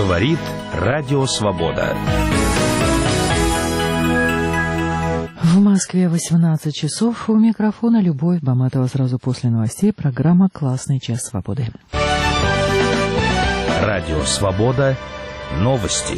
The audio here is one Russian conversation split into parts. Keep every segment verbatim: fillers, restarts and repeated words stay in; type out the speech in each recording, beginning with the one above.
Говорит Радио Свобода. В Москве восемнадцать часов. У микрофона Любовь Баматова. Сразу после новостей программа «Классный час свободы». Радио Свобода. Новости.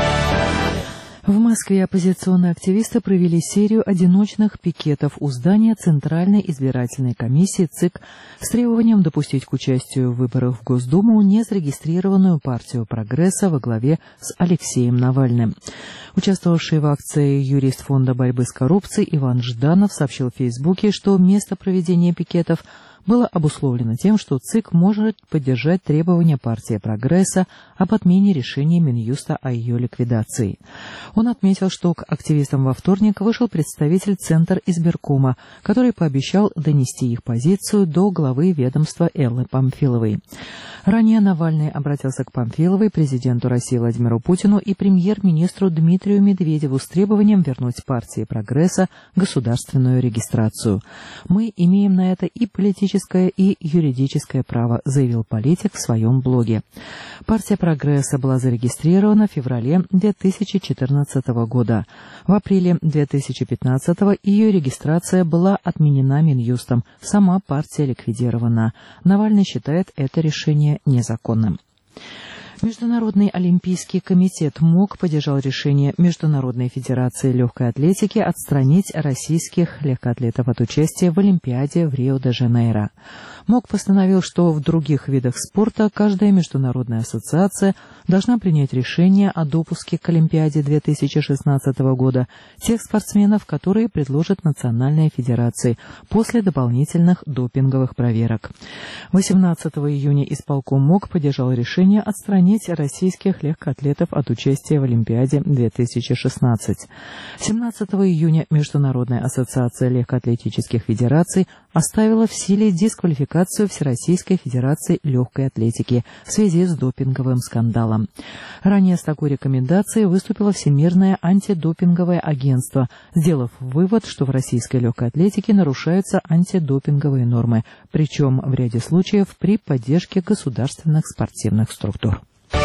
В Москве оппозиционные активисты провели серию одиночных пикетов у здания Центральной избирательной комиссии ЦИК с требованием допустить к участию в выборах в Госдуму незарегистрированную партию «Прогресса» во главе с Алексеем Навальным. Участвовавший в акции юрист Фонда борьбы с коррупцией Иван Жданов сообщил в Фейсбуке, что место проведения пикетов было обусловлено тем, что ЦИК может поддержать требования партии «Прогресса» об отмене решения Минюста о ее ликвидации. Он отметил, что к активистам во вторник вышел представитель Центр избиркома, который пообещал донести их позицию до главы ведомства Эллы Памфиловой. Ранее Навальный обратился к Памфиловой, президенту России Владимиру Путину и премьер-министру Дмитрию Медведеву с требованием вернуть партии «Прогресса» государственную регистрацию. «Мы имеем на это и политическое и юридическое право», заявил политик в своем блоге. Партия «Прогресса» была зарегистрирована в феврале две тысячи четырнадцатого года. В апреле две тысячи пятнадцатого ее регистрация была отменена Минюстом. Сама партия ликвидирована. Навальный считает это решение незаконным. Международный олимпийский комитет МОК поддержал решение Международной федерации легкой атлетики отстранить российских легкоатлетов от участия в Олимпиаде в Рио-де-Жанейро. МОК постановил, что в других видах спорта каждая международная ассоциация должна принять решение о допуске к Олимпиаде две тысячи шестнадцатого года тех спортсменов, которые предложат национальные федерации после дополнительных допинговых проверок. восемнадцатого июня исполком МОК поддержал решение отстранить российских легкоатлетов от участия в Олимпиаде две тысячи шестнадцать. семнадцатого июня Международная ассоциация легкоатлетических федераций оставила в силе дисквалификацию Всероссийской федерации легкой атлетики в связи с допинговым скандалом. Ранее с такой рекомендацией выступило Всемирное антидопинговое агентство, сделав вывод, что в российской легкой атлетике нарушаются антидопинговые нормы, причем в ряде случаев при поддержке государственных спортивных структур.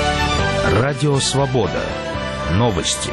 Радио Свобода. Новости.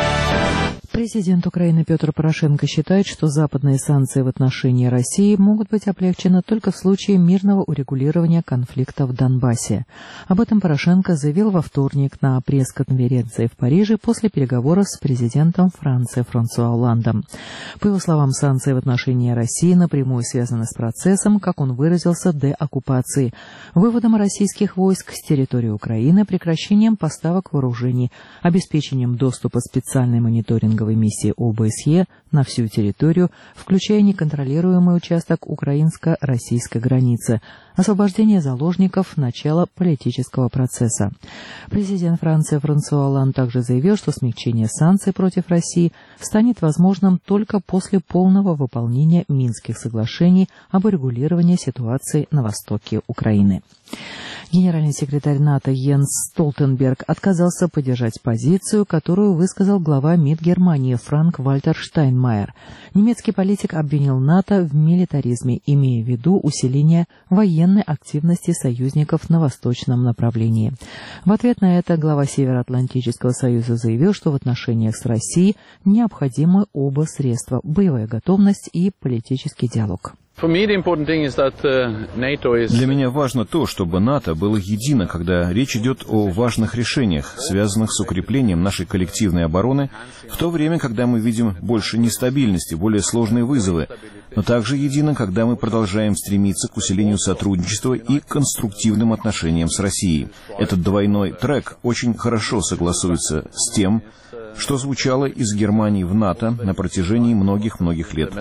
Президент Украины Петр Порошенко считает, что западные санкции в отношении России могут быть облегчены только в случае мирного урегулирования конфликта в Донбассе. Об этом Порошенко заявил во вторник на пресс-конференции в Париже после переговоров с президентом Франции Франсуа Олландом. По его словам, санкции в отношении России напрямую связаны с процессом, как он выразился, деоккупации, выводом российских войск с территории Украины, прекращением поставок вооружений, обеспечением доступа специальной мониторинговой миссии ОБСЕ на всю территорию, включая неконтролируемый участок украинско-российской границы, освобождение заложников, начало политического процесса. Президент Франции Франсуа Олланд также заявил, что смягчение санкций против России станет возможным только после полного выполнения Минских соглашений об урегулировании ситуации на востоке Украины. Генеральный секретарь НАТО Йенс Столтенберг отказался поддержать позицию, которую высказал глава МИД Германии Франк-Вальтер Штайнмайер. Немецкий политик обвинил НАТО в милитаризме, имея в виду усиление военной активности союзников на восточном направлении. В ответ на это глава Североатлантического союза заявил, что в отношениях с Россией необходимы оба средства – боевая готовность и политический диалог. Для меня важно то, чтобы НАТО было едино, когда речь идет о важных решениях, связанных с укреплением нашей коллективной обороны, в то время, когда мы видим больше нестабильности, более сложные вызовы, но также едино, когда мы продолжаем стремиться к усилению сотрудничества и конструктивным отношениям с Россией. Этот двойной трек очень хорошо согласуется с тем, что звучало из Германии в НАТО на протяжении многих-многих лет.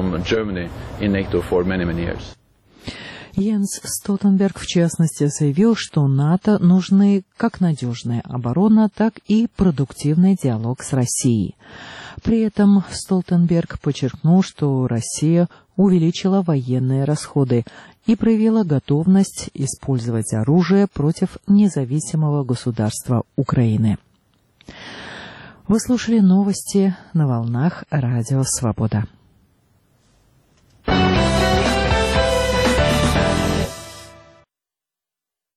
Йенс Столтенберг, в частности, заявил, что НАТО нужны как надежная оборона, так и продуктивный диалог с Россией. При этом Столтенберг подчеркнул, что Россия увеличила военные расходы и проявила готовность использовать оружие против независимого государства Украины. Вы слушали новости на волнах Радио Свобода.